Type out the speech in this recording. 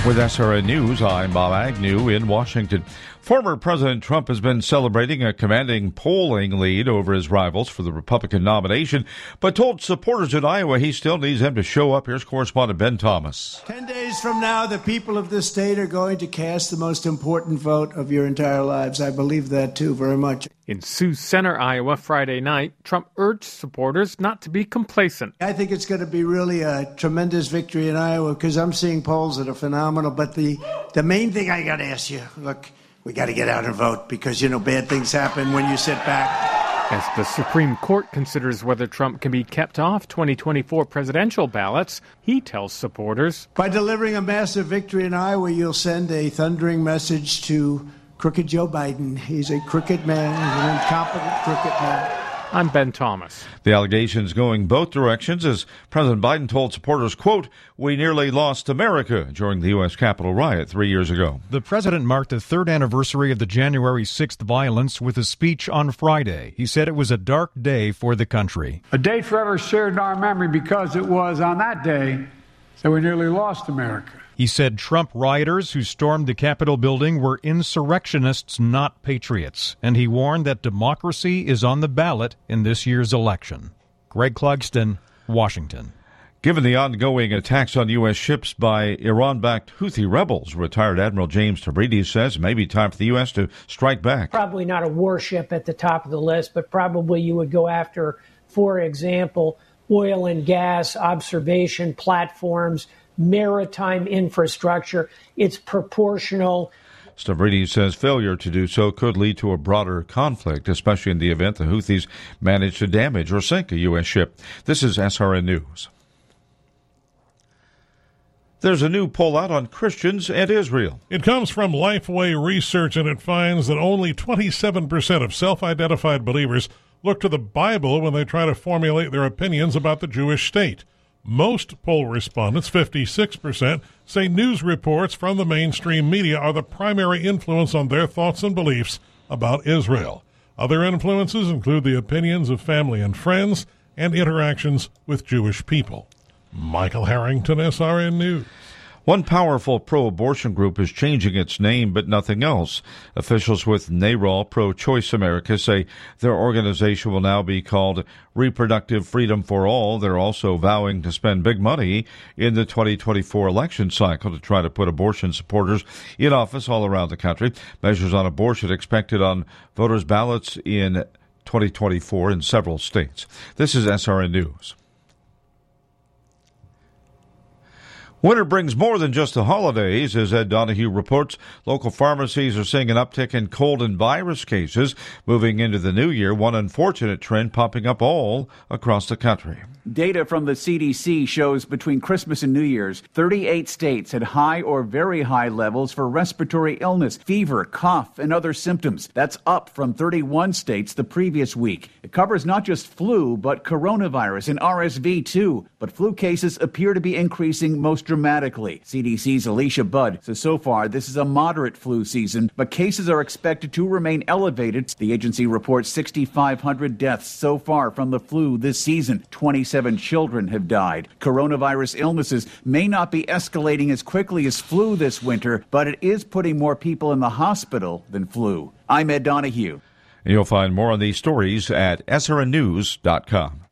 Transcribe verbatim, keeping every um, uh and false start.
With S R N News, I'm Bob Agnew in Washington. Former President Trump has been celebrating a commanding polling lead over his rivals for the Republican nomination, but told supporters in Iowa he still needs them to show up. Here's correspondent Ben Thomas. Ten days from now, the people of this state are going to cast the most important vote of your entire lives. I believe that, too, very much. In Sioux Center, Iowa, Friday night, Trump urged supporters not to be complacent. I think it's going to be really a tremendous victory in Iowa because I'm seeing polls that are phenomenal. But the, the main thing I got to ask you, look, we got to get out and vote because, you know, bad things happen when you sit back. As the Supreme Court considers whether Trump can be kept off twenty twenty-four presidential ballots, he tells supporters, by delivering a massive victory in Iowa, you'll send a thundering message to crooked Joe Biden. He's a crooked man. He's an incompetent crooked man. I'm Ben Thomas. The allegations going both directions as President Biden told supporters, quote, we nearly lost America during the U S Capitol riot three years ago. The president marked the third anniversary of the January sixth violence with a speech on Friday. He said it was a dark day for the country. A day forever shared in our memory because it was on that day that we nearly lost America. He said Trump rioters who stormed the Capitol building were insurrectionists, not patriots. And he warned that democracy is on the ballot in this year's election. Greg Clugston, Washington. Given the ongoing attacks on U S ships by Iran-backed Houthi rebels, retired Admiral James Stavridis says it may be time for the U S to strike back. Probably not a warship at the top of the list, but probably you would go after, for example, oil and gas observation platforms, maritime infrastructure. It's proportional. Stavridis says failure to do so could lead to a broader conflict, especially in the event the Houthis manage to damage or sink a U S ship. This is S R N News. There's a new poll out on Christians and Israel. It comes from Lifeway Research, and it finds that only twenty-seven percent of self-identified believers look to the Bible when they try to formulate their opinions about the Jewish state. Most poll respondents, fifty-six percent, say news reports from the mainstream media are the primary influence on their thoughts and beliefs about Israel. Other influences include the opinions of family and friends and interactions with Jewish people. Michael Harrington, S R N News. One powerful pro-abortion group is changing its name, but nothing else. Officials with NARAL Pro-Choice America say their organization will now be called Reproductive Freedom for All. They're also vowing to spend big money in the twenty twenty-four election cycle to try to put abortion supporters in office all around the country. Measures on abortion expected on voters' ballots in twenty twenty-four in several states. This is S R N News. Winter brings more than just the holidays. As Ed Donahue reports, local pharmacies are seeing an uptick in cold and virus cases moving into the new year, one unfortunate trend popping up all across the country. Data from the C D C shows between Christmas and New Year's, thirty-eight states had high or very high levels for respiratory illness, fever, cough, and other symptoms. That's up from thirty-one states the previous week. It covers not just flu, but coronavirus and R S V too. But flu cases appear to be increasing most dramatically. C D C's Alicia Budd says so far this is a moderate flu season, but cases are expected to remain elevated. The agency reports six thousand five hundred deaths so far from the flu this season. twenty-seven children have died. Coronavirus illnesses may not be escalating as quickly as flu this winter, but it is putting more people in the hospital than flu. I'm Ed Donahue. And you'll find more on these stories at S R N news dot com.